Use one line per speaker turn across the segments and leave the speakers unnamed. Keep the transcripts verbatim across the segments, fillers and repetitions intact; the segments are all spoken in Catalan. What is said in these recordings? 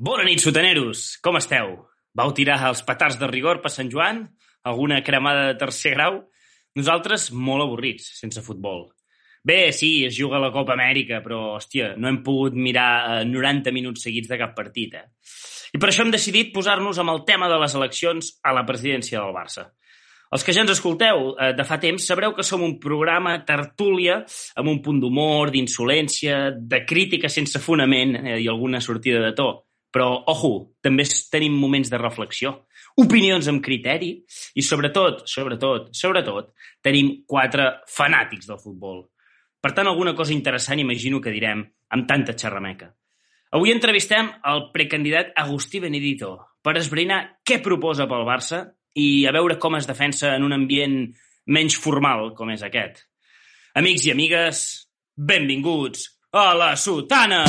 Bona nit, sotaneros! Com esteu? Vau tirar els petards de rigor per Sant Joan? Alguna cremada de tercer grau? Nosaltres molt avorrits, sense futbol. Bé, sí, es juga a la Copa Amèrica, però, hòstia, no hem pogut mirar noranta minuts seguits de cap partit, eh? I per això hem decidit posar-nos amb el tema de les eleccions a la presidència del Barça. Els que ja ens escolteu de fa temps sabreu que som un programa tertúlia amb un punt d'humor, d'insolència, de crítica sense fonament eh, i alguna sortida de to. Però, ojo, també tenim moments de reflexió, opinions amb criteri i, sobretot, sobretot, sobretot, tenim quatre fanàtics del futbol. Per tant, alguna cosa interessant imagino que direm amb tanta xerrameca. Avui entrevistem el precandidat Agustí Benedito per esbrinar què proposa pel Barça i a veure com es defensa en un ambient menys formal com és aquest. Amics i amigues, benvinguts a La Sotana!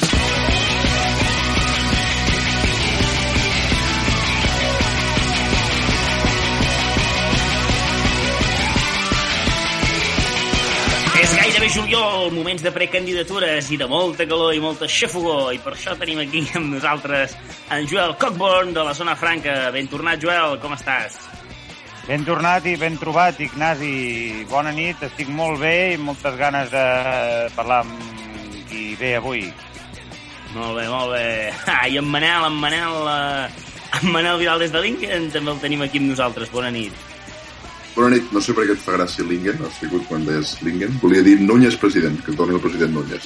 És gairebé juliol, moments de precandidatures i de molta calor i molta xafogor, i per això tenim aquí amb nosaltres en Joel Cockburn de la Zona Franca. Ben tornat, Joel, com estàs?
Ben tornat i ben trobat, Ignasi. Bona nit, estic molt bé i moltes ganes de parlar amb qui ve avui.
Molt bé, molt bé. Ah, i en Manel, en Manel, eh, en Manel Vidal des de Lincoln també el tenim aquí amb nosaltres. Bona nit.
Bona nit, no sé per què et fa gràcia Lingen, has sigut quan deies Lingen. Volia dir Núñez president, que torni el president Núñez.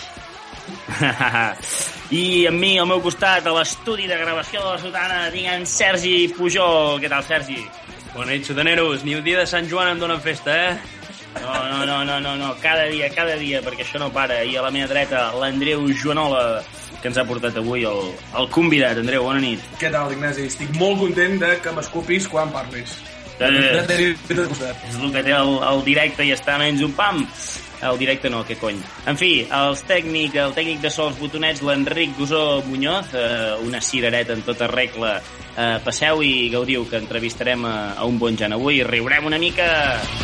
I amb mi, al meu costat, a l'estudi de gravació de La Sotana, tinc en Sergi Pujol. Què tal, Sergi?
Bona nit, sotaneros. Ni un dia de Sant Joan em donen festa, eh?
No, no, no, no, no, no. Cada dia, cada dia, perquè això no para. I a la meva dreta, l'Andreu Joanola, que ens ha portat avui el, el convidat. Andreu, bona nit.
Què tal, Ignasi? Estic molt content de que m'escopis quan parlis.
Eh, és el que té el, el directe i està menys un pam. El directe no, què cony. En fi, els tècnic, el tècnic de sols botonets, l'Enric Gusó Muñoz, eh, una cirereta en tota regla. Eh, passeu i gaudiu, que entrevistarem a, a un bon Jan avui i riurem una mica.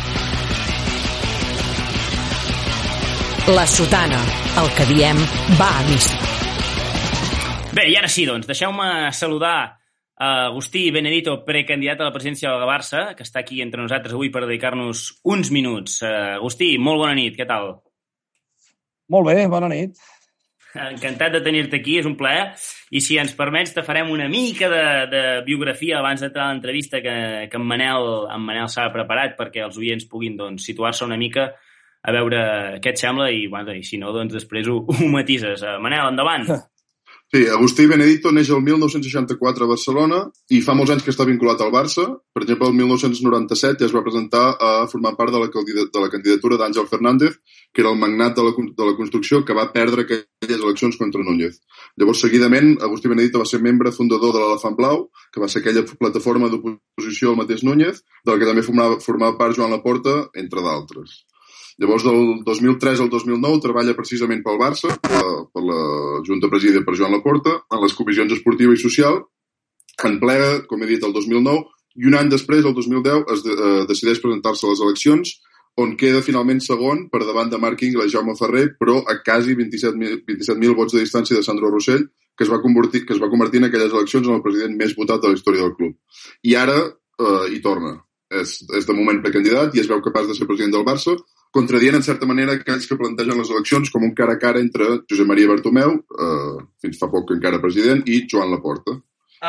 La Sotana, el que diem va a missa.
Bé, i ara sí, doncs, deixeu-me saludar Uh, Agustí Benedito, precandidat a la presidència del Barça, que està aquí entre nosaltres avui per dedicar-nos uns minuts. Uh, Agustí, molt bona nit, què tal?
Molt bé, bona nit.
Encantat de tenir-te aquí, és un plaer. I si ens permets, te farem una mica de, de biografia abans d'entrar a l'entrevista que, que en Manel, en Manel s'ha preparat perquè els oients puguin doncs, situar-se una mica a veure què et sembla i, bueno, i si no, doncs després ho, ho matises. Uh, Manel, endavant.
Sí, Agustí Benedito neix el mil nou-cents seixanta-quatre a Barcelona i fa molts anys que està vinculat al Barça. Per exemple, el mil nou-cents noranta-set ja es va presentar a formar part de la, de la candidatura d'Àngel Fernández, que era el magnat de la, de la construcció que va perdre aquelles eleccions contra Núñez. Llavors, seguidament, Agustí Benedito va ser membre fundador de l'Elefant Blau, que va ser aquella plataforma d'oposició al mateix Núñez, de la que també formava, formava part Joan Laporta, entre d'altres. Llavors, del dos mil tres al dos mil nou, treballa precisament pel Barça, per la, per la Junta presidida per Joan Laporta, en les comissions esportiva i social, en plega, com he dit, el dos mil nou, i un any després, el dos mil deu, es de, eh, decideix presentar-se a les eleccions, on queda finalment segon per davant de Marc Ingla i Jaume Ferrer, però a quasi vint-i-set mil vots de distància de Sandro Rossell, que es va convertir, que es va convertir en aquelles eleccions en el president més votat de la història del club. I ara eh, hi torna. És, és de moment precandidat i es veu capaç de ser president del Barça, contradient en certa manera aquells que plantegen les eleccions com un cara a cara entre Josep Maria Bartomeu, eh, fins fa poc encara president, i Joan Laporta.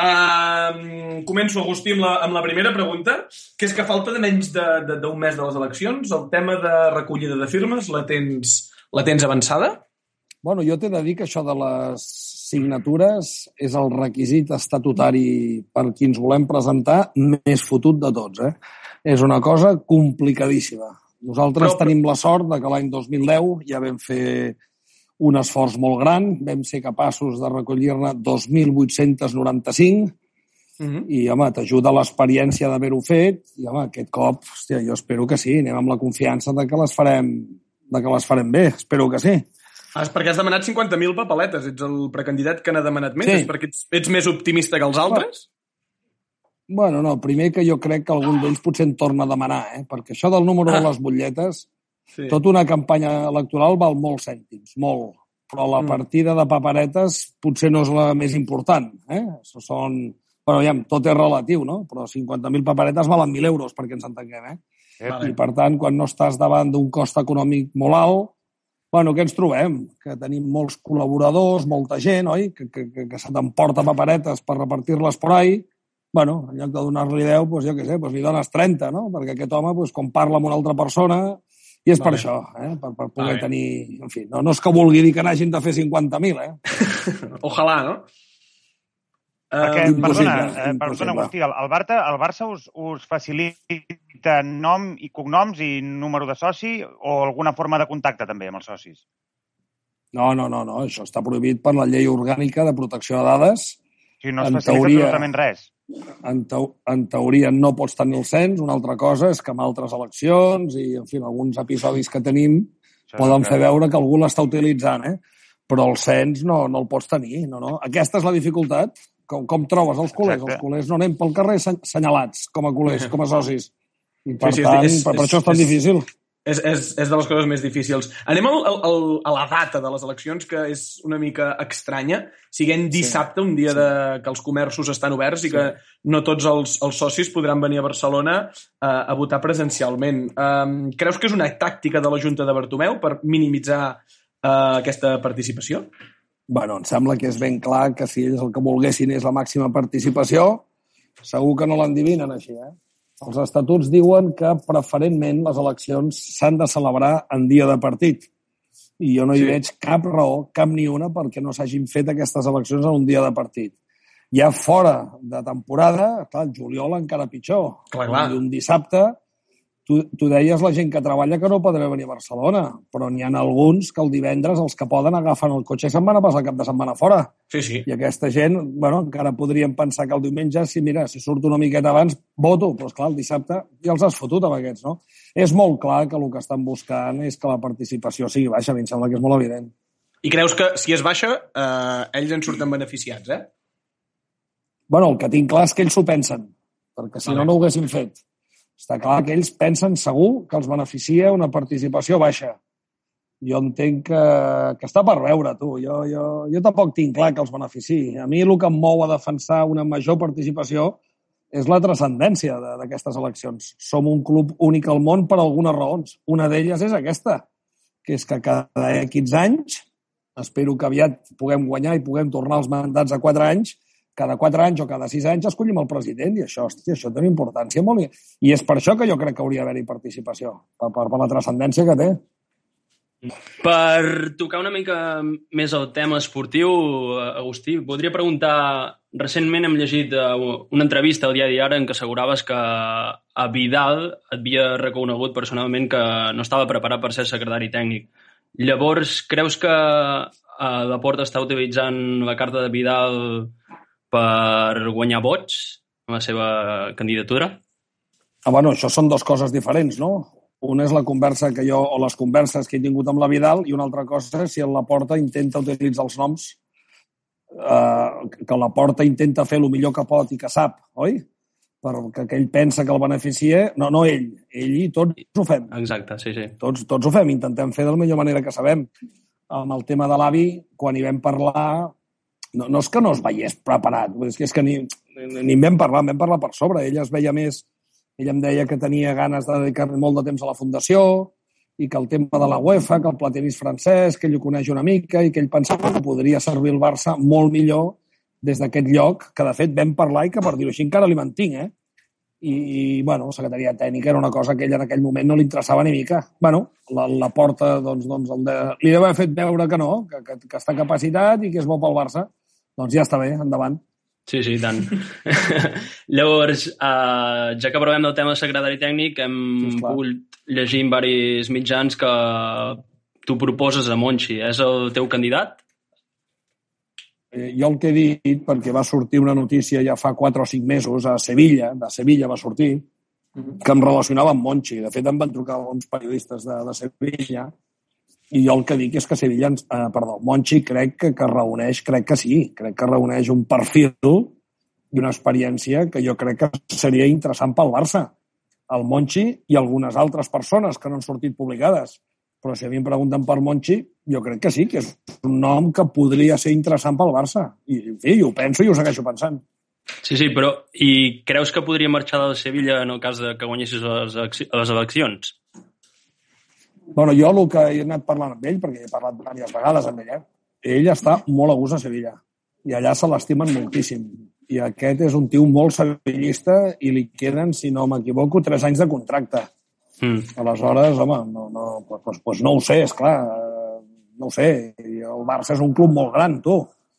Uh, començo, Agustí, amb la, amb la primera pregunta, que és que falta de menys d'un mes de les eleccions. El tema de recollida de firmes, la tens, la tens avançada?
Bueno, jo t'he de dir que això de les signatures és el requisit estatutari per qui ens volem presentar més fotut de tots, eh? És una cosa complicadíssima. Nosaltres però, tenim la sort de que l'any dos mil deu ja vam fer un esforç molt gran, vam ser capaços de recollir-ne dos mil vuit-cents noranta-cinc uh-huh. i, home, t'ajuda l'experiència d'haver-ho fet i, home, aquest cop, hòstia, jo espero que sí, anem amb la confiança de que les farem, de que les farem bé, espero que sí.
Ah, és perquè has demanat cinquanta mil papeletes, ets el precandidat que n'ha demanat més, sí. És perquè ets, ets més optimista que els altres?
Bueno, no, primer que jo crec que algun d'ells potser en torna a demanar, eh? Perquè això del número ah. de les butlletes, sí. Tota una campanya electoral val molts cèntims, molt. però la partida de paperetes potser no és la més important. Eh? Són... Bueno, aviam, tot és relatiu, no? Però cinquanta mil paperetes valen mil euros, perquè ens entenguem, eh? Vale. I, per tant, quan no estàs davant d'un cost econòmic molt alt, bueno, què ens trobem? Que tenim molts col·laboradors, molta gent, oi? Que, que, que, que se t'emporta paperetes per repartir-les por ahí. Bueno, en lloc de donar-li deu, doncs jo què sé, doncs li dones trenta, no? Perquè aquest home, doncs, quan parla amb una altra persona, i és vale. Per això, eh? Per, per poder vale. Tenir... En fi, no, no és que vulgui dir que n'hagin de fer cinquanta mil, eh?
Ojalà, no?
Perquè, uh, perdona, eh, perdona Agustí, el, el, Barça, el Barça us, us facilita nom i cognoms i número de soci o alguna forma de contacte també amb els socis?
No, no, no, no. Això està prohibit per la llei orgànica de protecció de dades.
O sigui, no es facilita teoria, absolutament res.
En, te, en teoria no pots tenir el cens. Una altra cosa és que en altres eleccions i, en fi, en alguns episodis que tenim això poden fer veure que algú l'està utilitzant, eh? Però el cens no, no el pots tenir. No, no. Aquesta és la dificultat. Com, com trobes els culers? Exacte. Els culers no anem pel carrer senyalats com a culers, com a socis. I per sí, sí, tant, és, per, per és, això és tan és, difícil.
És, és, és de les coses més difícils. Anem al, al, a la data de les eleccions, que és una mica estranya. Siguem dissabte, un dia sí. de, que els comerços estan oberts i que sí. no tots els, els socis podran venir a Barcelona a, a votar presencialment. Um, creus que és una tàctica de la Junta de Bartomeu per minimitzar uh, aquesta participació?
Bueno, em sembla que és ben clar que si ells el que volguessin és la màxima participació, segur que no l'endivinen així, eh? Els estatuts diuen que preferentment les eleccions s'han de celebrar en dia de partit. I jo no hi sí. veig cap raó, cap ni una, perquè no s'hagin fet aquestes eleccions en un dia de partit. Ja fora de temporada, clar, el juliol encara pitjor.
Clar, clar.
Un dissabte, tu, tu deies la gent que treballa que no podrà venir a Barcelona, però n'hi ha alguns que el divendres, els que poden, agafen el cotxe i se'n van a passar el cap de setmana fora.
Sí, sí.
I aquesta gent, bueno, encara podríem pensar que el diumenge, si mira, si surt una miqueta abans, voto, però esclar, el dissabte ja els has fotut amb aquests, no? És molt clar que el que estan buscant és que la participació sigui baixa, a mi em sembla que és molt evident.
I creus que si és baixa, eh, ells en surten beneficiats, eh?
Bueno, el que tinc clar és que ells s'ho pensen, perquè si vale. no, no ho haguessin fet. Està clar que ells pensen segur que els beneficia una participació baixa. Jo entenc que, que està per veure, tu. Jo, jo, jo tampoc tinc clar que els beneficiï. A mi el que em mou a defensar una major participació és la transcendència d'aquestes eleccions. Som un club únic al món per algunes raons. Una d'elles és aquesta, que és que cada quinze anys, espero que aviat puguem guanyar i puguem tornar als mandats a quatre anys, cada quatre anys o cada sis anys escollim el president i això, hòstia, això té una importància molt... I és per això que jo crec que hauria d'haver-hi participació, per, per, per la transcendència que té.
Per tocar una mica més el tema esportiu, Agustí, voldria preguntar... Recentment hem llegit una entrevista al diari Ara en què asseguraves que a Vidal et havia reconegut personalment que no estava preparat per ser secretari tècnic. Llavors, creus que Laporta està utilitzant la carta de Vidal per guanyar vots en la seva candidatura?
Ah, bueno, això són dues coses diferents, no? Una és la conversa que jo, o les converses que he tingut amb la Vidal, i una altra cosa és si el Laporta intenta utilitzar els noms, eh, que el Laporta intenta fer el millor que pot i que sap, oi? Perquè que ell pensa que el beneficia... No, no ell, ell i tots ho fem.
Exacte, sí, sí.
Tots, tots ho fem, intentem fer de la millor manera que sabem. Amb el tema de l'avi, quan hi vam parlar... No, no és que no es veiés preparat, és que, és que ni, ni en vam parlar, en vam parlar per sobre. Ella es veia més... Ella em deia que tenia ganes de dedicar molt de temps a la fundació i que el tema de la UEFA, que el Platini és francès, que ell ho coneix una mica i que ell pensava que podria servir el Barça molt millor des d'aquest lloc, que de fet vam parlar i que, per dir-ho així, encara li mantinc, eh? I, i bueno, la secretaria tècnica era una cosa que ella en aquell moment no li interessava ni mica. Bueno, la, la porta, doncs, doncs el de, li deu haver fet veure que no, que, que, que està capacitat i que és bo pel Barça. Doncs ja està bé, endavant.
Sí, sí, tant. Llavors, uh, ja que parlem del tema de secretari tècnic, hem sí, pogut llegir en diversos mitjans que tu proposes a Monchi. És el teu candidat?
Eh, jo el que he dit, perquè va sortir una notícia ja fa quatre o cinc mesos a Sevilla, de Sevilla va sortir, que em relacionava amb Monchi. De fet, em van trucar uns periodistes de, de Sevilla i jo el que dic és que Sevilla, eh, perdó, Monchi crec que, que reuneix, crec que sí, crec que reuneix un perfil i una experiència que jo crec que seria interessant pel Barça. El Monchi i algunes altres persones que no han sortit publicades. Però si a mi em pregunten per Monchi, jo crec que sí, que és un nom que podria ser interessant pel Barça. I, en fi, ho penso i ho segueixo pensant.
Sí, sí, però i creus que podria marxar del Sevilla en el cas de que guanyessis les, les eleccions?
Bueno, jo el que he anat parlant amb ell, perquè he parlat diverses vegades amb ell, eh? Ell està molt a gust a Sevilla. I allà se l'estimen moltíssim. I aquest és un tio molt sevillista i li queden, si no m'equivoco, tres anys de contracte. Mm. Aleshores, home, no, no, pues, pues no ho sé, esclar, no ho sé. El Barça és un club molt gran, tu.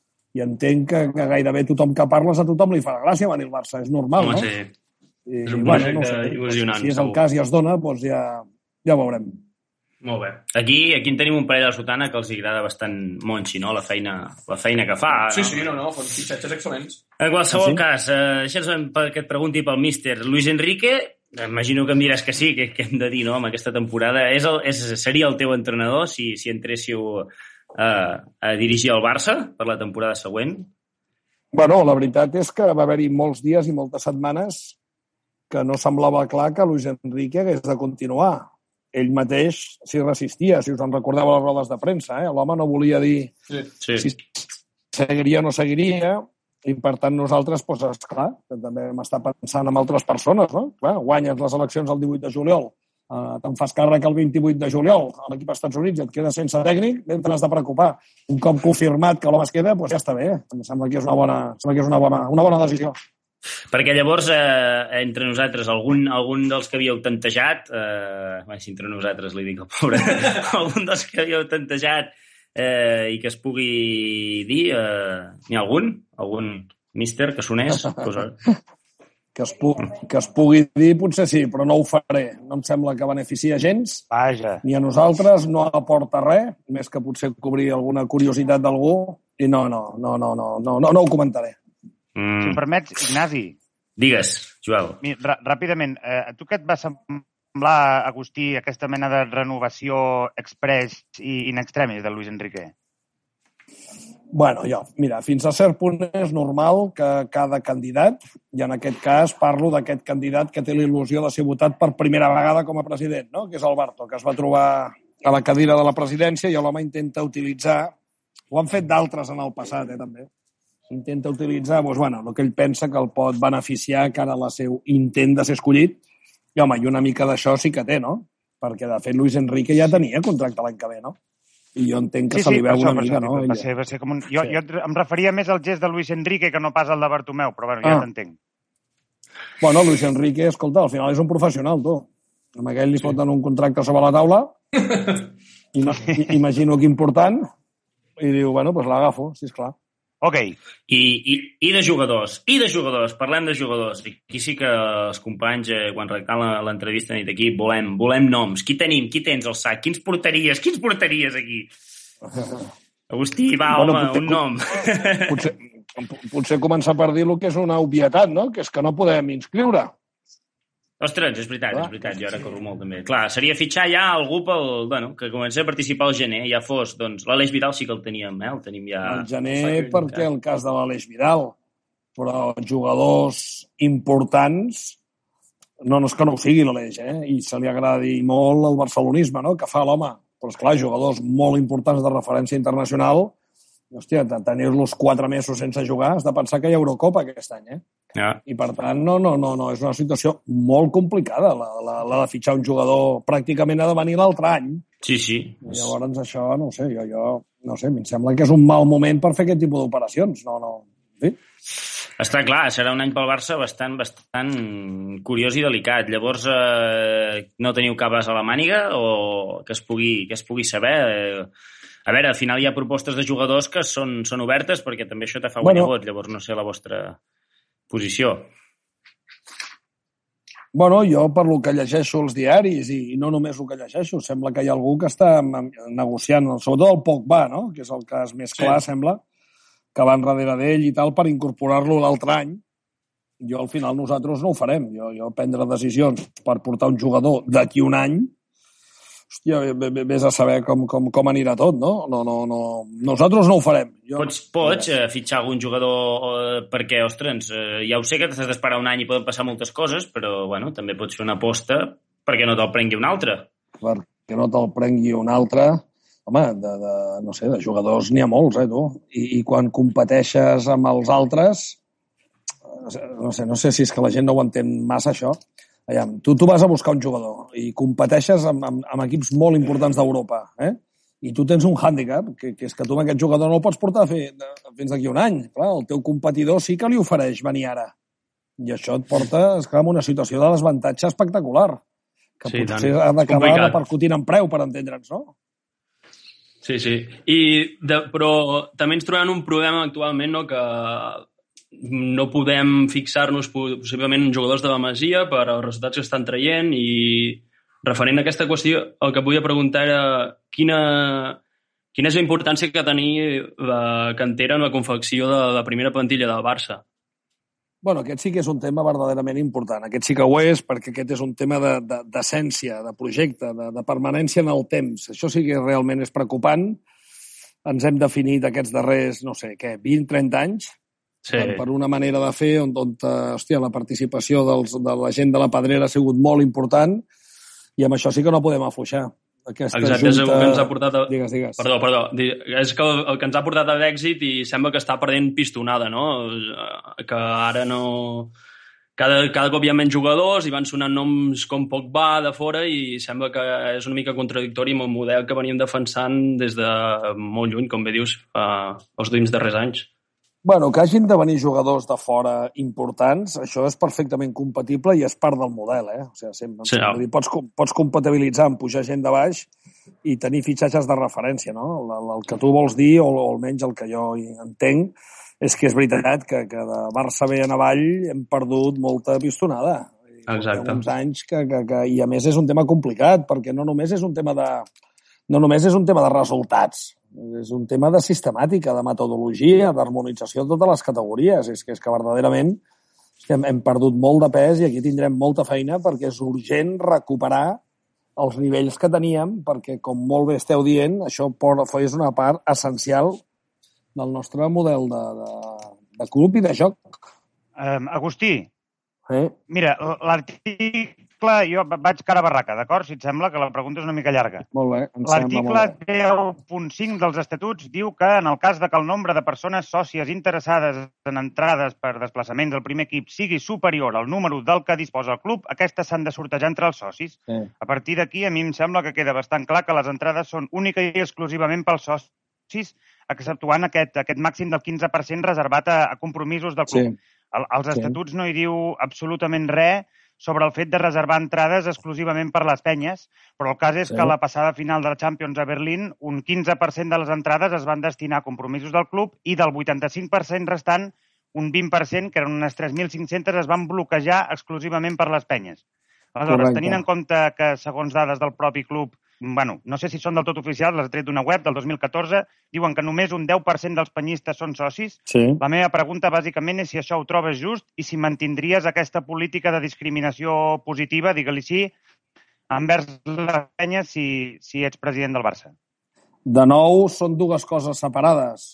I entenc que, que gairebé tothom que parles a tothom li farà gràcia venir al Barça, és normal, home, no?
Sí.
I,
és un
bueno, no
sé, il·lusionant.
Si és el cas i es dona, doncs ja, ja ho veurem.
Molt bé. Aquí, aquí en tenim un parell de la sotana que els agrada bastant Monchi, no? La feina, la feina que fa.
Sí,
no?
sí, no, no, fan fitxatges excel·lents.
En qualsevol
ah, sí?
cas, eh, deixa'ns que et pregunti pel míster. Luis Enrique, imagino que em diràs que sí, que, que hem de dir, no?, amb aquesta temporada. És el, és, seria el teu entrenador si, si entréssiu eh, a dirigir el Barça per la temporada següent?
Bueno, la veritat és que va haver-hi molts dies i moltes setmanes que no semblava clar que Luis Enrique hagués de continuar. Ell mateix s'hi resistia, si us en recordeu a les rodes de premsa. Eh? L'home no volia dir
sí. Sí.
si seguiria o no seguiria, i per tant nosaltres, doncs, esclar, també hem estat pensant en altres persones, no? Clar, guanyes les eleccions el divuit de juliol, uh, te'n fas càrrec el vint-i-vuit de juliol a l'equip als Estats Units, et quedes sense tècnic, ben te n'has de preocupar. Un cop confirmat que l'home es queda, doncs ja està bé. Em sembla que és una bona, sembla que és una bona, una bona decisió.
Perquè llavors, eh, entre nosaltres, algun, algun dels que havíeu tantejat, eh, bé, si entre nosaltres li dic el pobre, algun dels que havíeu tantejat eh, i que es pugui dir, eh, n'hi ha algun? Algun míster que sonés? Pues,
que, es pu que es pugui dir, potser sí, però no ho faré. No em sembla que beneficia gens,
Vaja.
ni a nosaltres, no aporta res, més que potser cobrir alguna curiositat d'algú, i no, no, no, no, no, no, no, no ho comentaré.
Mm. Si em permets, Ignasi.
Digues, Joel.
Mira, ràpidament, eh, a tu què et va semblar, Agustí, aquesta mena de renovació express i in extremis de Luis Enrique?
Bueno, jo, mira, fins a cert punt és normal que cada candidat, i en aquest cas parlo d'aquest candidat que té la il·lusió de ser votat per primera vegada com a president, no?, que és Alberto, que es va trobar a la cadira de la presidència i l'home intenta utilitzar, ho han fet d'altres en el passat, eh, també, intenta utilitzar, doncs, bueno, el que ell pensa que el pot beneficiar cara a la seu intent de ser escollit, i home, i una mica d'això sí que té, no? Perquè, de fet, Luis Enrique ja tenia contracte l'any que ve, no? I jo entenc que
sí,
se li
sí,
veu
això,
una mica,
això,
no?
Va ser, va ser com un... jo, sí. jo em referia més al gest de Luis Enrique que no pas al de Bartomeu, però bueno, ja ah. t'entenc.
Bueno, Luis Enrique, escolta, al final és un professional, tu. Amb aquell li sí. foten un contracte sobre la taula, i, imagino que important, i diu, bueno, doncs l'agafo, sisplau.
Ok.
I, i, I de jugadors, i de jugadors, parlem de jugadors. Aquí sí que els companys, eh, quan redactant l'entrevista han dit aquí, volem, volem noms. Qui tenim? Qui tens al sac? Quins porteries? Quins porteries aquí? Agustí, va, bueno, home, potser, un nom.
Potser, potser començar per dir el que és una obvietat, no? Que és que no podem inscriure.
Ostres, és veritat, és veritat, jo ara corro molt també. Clar, seria fitxar ja algú pel, bueno, que comenci a participar al gener, ja fos, doncs, l'Aleix Vidal sí que el teníem, eh? El tenim ja...
El gener perquè el cas de l'Aleix Vidal, però jugadors importants, no, no és que no ho sigui l'Aleix, eh? I se li agradi molt el barcelonisme, no?, que fa l'home. Però, esclar, jugadors molt importants de referència internacional, hòstia, tenir-los quatre mesos sense jugar, has de pensar que hi ha Eurocopa aquest any, eh?
Ja.
I, per tant, no, no, no, no, és una situació molt complicada, la, la, la de fitxar un jugador pràcticament ha de venir l'altre any.
Sí, sí.
I llavors això, no ho sé, jo, jo no sé, em sembla que és un mal moment per fer aquest tipus d'operacions. No, no, sí.
Està clar, serà un any pel Barça bastant, bastant curiós i delicat. Llavors, eh, no teniu cap as a la màniga o que es pugui, que es pugui saber? Eh, a veure, al final hi ha propostes de jugadors que són, són obertes perquè també això te fa guanyar bueno, vot, llavors no sé la vostra posició.
Bueno, jo per lo que llegeixo els diaris i no només el que llegeixo, sembla que hi ha algú que està negociant, sobretot el Pogba, no?, que és el cas més clar, sí. Sembla, que va enrere d'ell i tal per incorporar-lo l'altre any. Jo, al final, nosaltres no ho farem. Jo, jo prendre decisions per portar un jugador d'aquí un any, hòstia, vés a saber com, com, com anirà tot, no? No, no, no. Nosaltres no ho farem. Jo...
Pots, pots eh, fitxar algun jugador eh, perquè, ostres, eh, ja ho sé que t'has d'esperar un any i poden passar moltes coses, però, bueno, també pots fer una aposta perquè no te'l prengui un altre.
Per que no te'l prengui un altre. Home, de, de, no sé, de jugadors n'hi ha molts, eh, tu? I, i quan competeixes amb els altres, no sé, no sé si és que la gent no ho entén massa, això. Aviam, tu, tu vas a buscar un jugador i competeixes amb, amb, amb equips molt importants d'Europa, eh? I tu tens un hàndicap, que, que és que tu amb aquest jugador no el pots portar a fer, fins d'aquí un any. Clar, el teu competidor sí que li ofereix venir ara. I això et porta, esclar, en una situació de desavantatge espectacular, que sí, potser ha d'acabar repercutint en preu, per entendre'ns, no?
Sí, sí. I de, però també ens trobem un problema actualment, no?, que no podem fixar-nos possiblement en jugadors de la Masia per als resultats que estan traient i referent a aquesta qüestió, el que volia preguntar era quina, quina és la importància que tenia la cantera en la confecció de la primera plantilla del Barça.
Bueno, aquest sí que és un tema verdaderament important. Aquest sí que ho és, perquè aquest és un tema d'essència, de, de, de projecte, de, de permanència en el temps. Això sí que realment és preocupant. Ens hem definit aquests darrers, no sé, què, vint trenta anys, sí. per, per una manera de fer on, on hòstia, la participació dels, de la gent de la Pedrera ha sigut molt important i amb això sí que no podem afluixar. Aquesta
Exacte,
junta...
és el que ens ha portat a...
Digues, digues.
Perdó, perdó. És que el, el que ens ha portat a l'èxit i sembla que està perdent pistonada, no? Que ara no... Cada, cada cop hi ha menys jugadors i van sonant noms com Pogba de fora i sembla que és una mica contradictori amb el model que veníem defensant des de molt lluny, com bé dius, eh, els últims darrers anys.
Bueno, que hagin de venir jugadors de fora importants, això és perfectament compatible i és part del model, eh? O sigui, sempre, sí, no. dir, pots, pots compatibilitzar amb pujar gent de baix i tenir fitxatges de referència, no? El, el que tu vols dir, o, o almenys el que jo entenc, és que és veritat que, que de Barça bé en avall hem perdut molta pistonada.
Exacte.
Uns anys que, que, que... I a més és un tema complicat, perquè no només és un tema de, no només és un tema de resultats, és un tema de sistemàtica, de metodologia, d'harmonització de totes les categories. És que, és que verdaderament hem, hem perdut molt de pes i aquí tindrem molta feina perquè és urgent recuperar els nivells que teníem, perquè, com molt bé esteu dient, això és una part essencial del nostre model de, de, de club i de joc.
Um, Agustí,
eh?
mira, l'article... Jo vaig cara a barraca, d'acord? Si et sembla que la pregunta és una mica llarga.
Molt bé, em
L'article deu punt cinc dels estatuts diu que en el cas de que el nombre de persones sòcies interessades en entrades per desplaçaments del primer equip sigui superior al número del que disposa el club, aquestes s'han de sortejar entre els socis.
Sí.
A partir d'aquí, a mi em sembla que queda bastant clar que les entrades són única i exclusivament pels socis, exceptuant aquest, aquest màxim del quinze per cent reservat a, a compromisos del club.
Sí.
El, els estatuts sí. no hi diu absolutament res sobre el fet de reservar entrades exclusivament per les penyes, però el cas és sí. que a la passada final de la Champions a Berlín un quinze per cent de les entrades es van destinar a compromisos del club i del vuitanta-cinc per cent restant, un vint per cent, que eren unes tres mil cinc-centes, es van bloquejar exclusivament per les penyes. Aleshores, Correcte. Tenint en compte que, segons dades del propi club, bueno, no sé si són del tot oficials, les he tret d'una web del dos mil catorze, diuen que només un deu per cent dels penyistes són socis.
Sí.
La meva pregunta, bàsicament, és si això ho trobes just i si mantindries aquesta política de discriminació positiva, digue-li sí, envers les penyes si, si ets president del Barça.
De nou, són dues coses separades.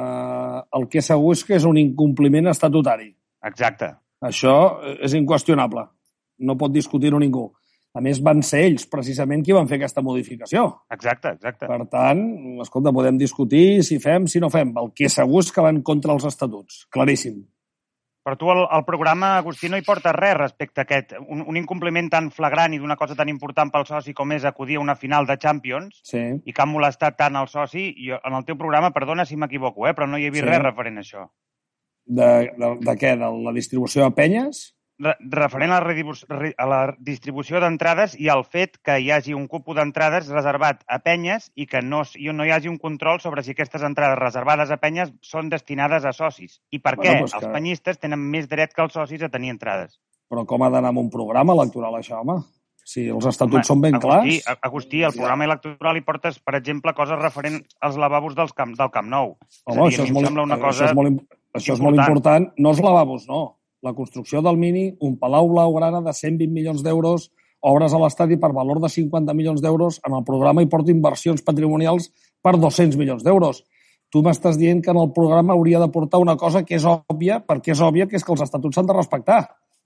Uh, el que segur és que és un incompliment estatutari.
Exacte.
Això és inqüestionable. No pot discutir-ho ningú. A més, van ser ells, precisament, qui van fer aquesta modificació.
Exacte, exacte.
Per tant, escolta, podem discutir si fem, si no fem. El que segur és que van contra els estatuts. Claríssim.
Però tu, el, el programa, Agustí, no hi porta res respecte a aquest. Un, un incompliment tan flagrant i d'una cosa tan important pel soci com és acudir a una final de Champions
sí.
i que ha molestat tant el soci. I en el teu programa, perdona si m'equivoco, eh, però no hi he vist sí. res referent a això.
De, de, de què? De la distribució de penyes?
Referent a la, a la distribució d'entrades i al fet que hi hagi un cupó d'entrades reservat a penyes i que no, no hi hagi un control sobre si aquestes entrades reservades a penyes són destinades a socis. I per bueno, què doncs els que... penyistes tenen més dret que els socis a tenir entrades.
Però com ha d'anar amb un programa electoral, això, home? Si els estatuts home, són ben
Agustí,
clars...
Agustí, el programa electoral hi portes, per exemple, coses referents als lavabos dels camp, del Camp Nou.
Home, és a dir, això, és molt, una cosa això és molt, això és molt important. No els lavabos, no. La construcció del Mini, un Palau Blaugrana de cent vint milions d'euros, obres a l'estadi per valor de cinquanta milions d'euros, en el programa hi porta inversions patrimonials per dos-cents milions d'euros. Tu m'estàs dient que en el programa hauria de portar una cosa que és òbvia, perquè és òbvia que és que els estatuts s'han de respectar.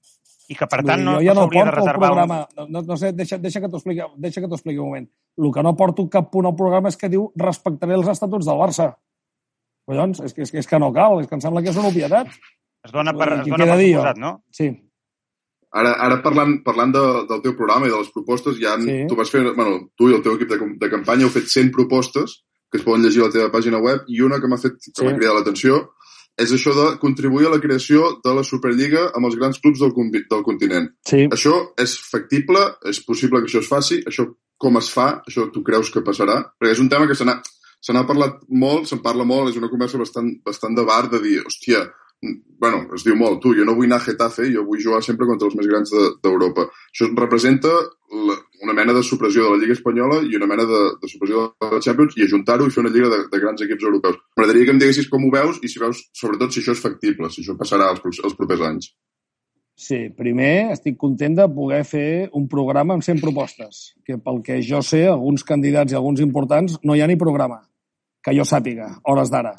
I que, per tant, no,
jo ja
no
no
s'hauria de
porto el
reservar...
programa.
Un...
No, no sé, deixa, deixa que t'ho expliqui, deixa que t'ho expliqui un moment. El que no porto cap punt al programa és que diu respectaré els estatuts del Barça. Collons, és que, és, que, és que no cal, és que em sembla que és una obvietat.
Es dona per, es
Què
dona
queda
per
dir,
suposat,
jo?
no?
Sí.
Ara, ara parlant, parlant de, del teu programa i de les propostes, ja han,
Sí.
tu vas fer, bueno, tu i el teu equip de, de campanya heu fet cent propostes que es poden llegir a la teva pàgina web, i una que m'ha fet, que
Sí.
m'ha cridat l'atenció és això de contribuir a la creació de la Superliga amb els grans clubs del, del continent.
Sí.
Això és factible? És possible que això es faci? Això com es fa? Això tu creus que passarà? Perquè és un tema que se n'ha se n'ha parlat molt, se'n parla molt, és una conversa bastant, bastant de bar de dir, hòstia, bueno, es diu molt, tu, jo no vull anar a Getafe, jo vull jugar sempre contra els més grans d'Europa. De, Això representa la, una mena de supressió de la Lliga Espanyola i una mena de, de supressió de la Champions, i ajuntar-ho i fer una lliga de, de grans equips europeus. M'agradaria que em diguessis com ho veus i si veus, sobretot, si això és factible, si això passarà els, els propers anys.
Sí, primer estic content de poder fer un programa amb cent propostes, que pel que jo sé, alguns candidats i alguns importants no hi ha ni programa, que jo sàpiga, hores d'ara.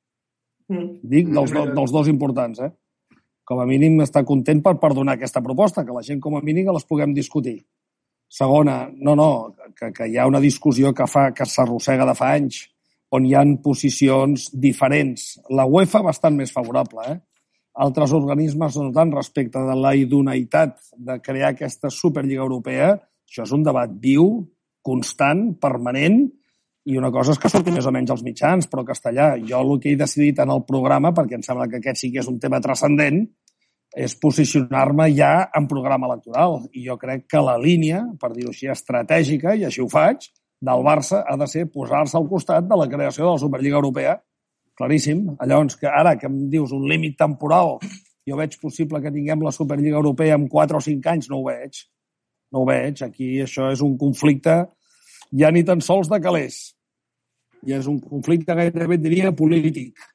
Mm. Dic dels, do, dels dos importants, eh? Com a mínim està content per, per donar aquesta proposta, que la gent com a mínim que les puguem discutir. Segona, no, no, que, que hi ha una discussió que fa que s'arrossega de fa anys, on hi ha posicions diferents. La UEFA bastant més favorable, eh? Altres organismes no tant respecte de la idoneïtat de crear aquesta Superliga Europea. Això és un debat viu, constant, permanent, i una cosa és que surti més o menys als mitjans, però castellà. Jo el que he decidit en el programa, perquè em sembla que aquest sí que és un tema transcendent, és posicionar-me ja en programa electoral. I jo crec que la línia, per dir-ho així, estratègica, i així ho faig, del Barça ha de ser posar-se al costat de la creació de la Superliga Europea. Claríssim. Llavors, que ara que em dius un límit temporal, jo veig possible que tinguem la Superliga Europea en quatre o cinc anys, no ho veig. No ho veig. Aquí això és un conflicte ja ni tan sols de calés. I és un conflicte gairebé, diria, polític.